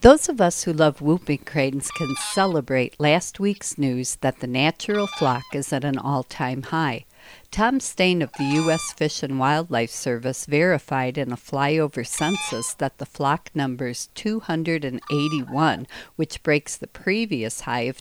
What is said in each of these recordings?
Those of us who love whooping cranes can celebrate last week's news that the natural flock is at an all-time high. Tom Stain of the U.S. Fish and Wildlife Service verified in a flyover census that the flock numbers 281, which breaks the previous high of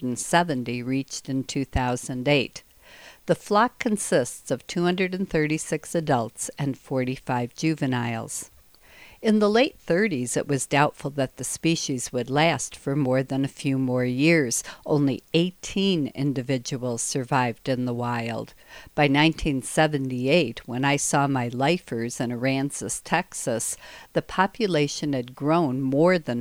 270 reached in 2008. The flock consists of 236 adults and 45 juveniles. In the late 30s, it was doubtful that the species would last for more than a few more years. Only 18 individuals survived in the wild. By 1978, when I saw my lifers in Aransas, Texas, the population had grown more than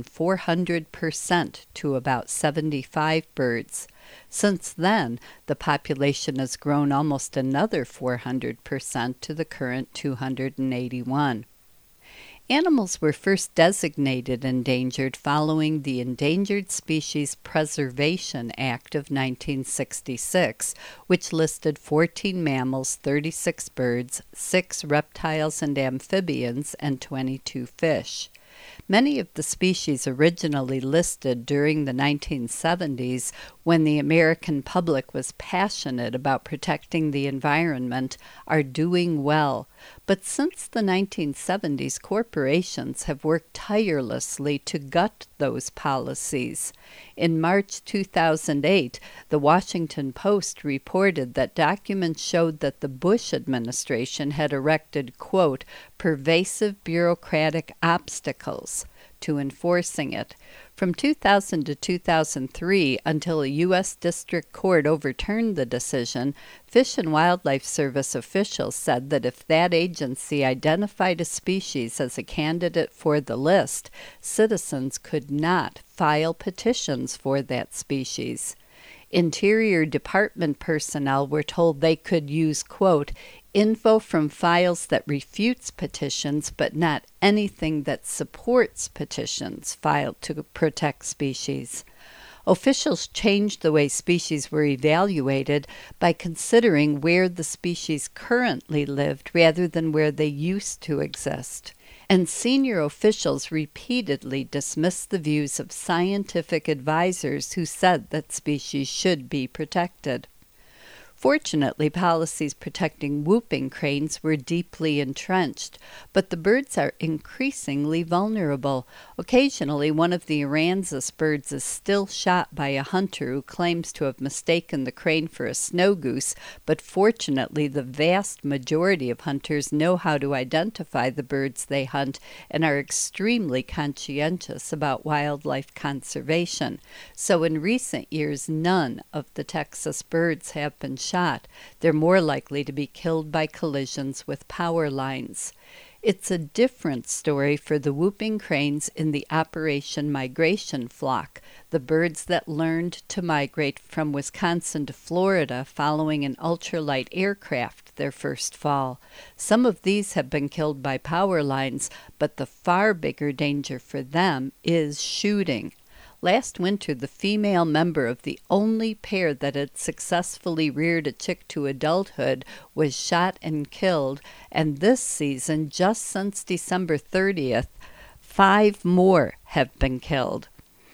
400% to about 75 birds. Since then, the population has grown almost another 400% to the current 281. Animals were first designated endangered following the Endangered Species Preservation Act of 1966, which listed 14 mammals, 36 birds, 6 reptiles and amphibians, and 22 fish. Many of the species originally listed during the 1970s, when the American public was passionate about protecting the environment, are doing well. But since the 1970s, corporations have worked tirelessly to gut those policies. In March 2008, the Washington Post reported that documents showed that the Bush administration had erected, quote, pervasive bureaucratic obstacles to enforcing it. From 2000 to 2003, until a U.S. District Court overturned the decision, Fish and Wildlife Service officials said that if that agency identified a species as a candidate for the list, citizens could not file petitions for that species. Interior Department personnel were told they could use, quote, info from files that refutes petitions, but not anything that supports petitions filed to protect species. Officials changed the way species were evaluated by considering where the species currently lived rather than where they used to exist. And senior officials repeatedly dismissed the views of scientific advisors who said that species should be protected. Fortunately, policies protecting whooping cranes were deeply entrenched, but the birds are increasingly vulnerable. Occasionally, one of the Aransas birds is still shot by a hunter who claims to have mistaken the crane for a snow goose, but fortunately, the vast majority of hunters know how to identify the birds they hunt and are extremely conscientious about wildlife conservation. So in recent years, none of the Texas birds have been shot. They're more likely to be killed by collisions with power lines. It's a different story for the whooping cranes in the Operation Migration flock, the birds that learned to migrate from Wisconsin to Florida following an ultralight aircraft their first fall. Some of these have been killed by power lines, but the far bigger danger for them is shooting. Last winter, the female member of the only pair that had successfully reared a chick to adulthood was shot and killed, and this season, just since December 30th, 5 more have been killed.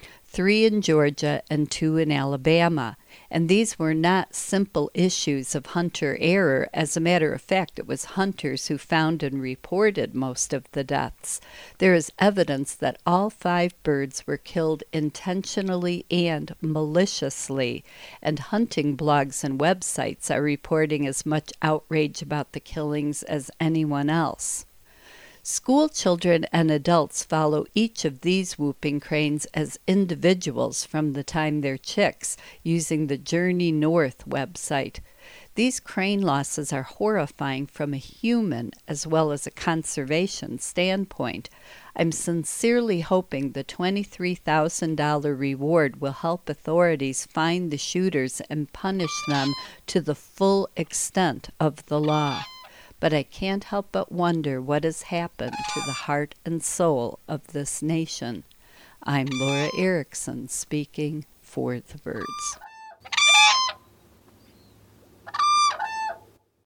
3 in Georgia and 2 in Alabama. And these were not simple issues of hunter error. As a matter of fact, it was hunters who found and reported most of the deaths. There is evidence that all 5 birds were killed intentionally and maliciously, and hunting blogs and websites are reporting as much outrage about the killings as anyone else. School children and adults follow each of these whooping cranes as individuals from the time they're chicks, using the Journey North website. These crane losses are horrifying from a human as well as a conservation standpoint. I'm sincerely hoping the $23,000 reward will help authorities find the shooters and punish them to the full extent of the law. But I can't help but wonder what has happened to the heart and soul of this nation. I'm Laura Erickson, speaking for the birds.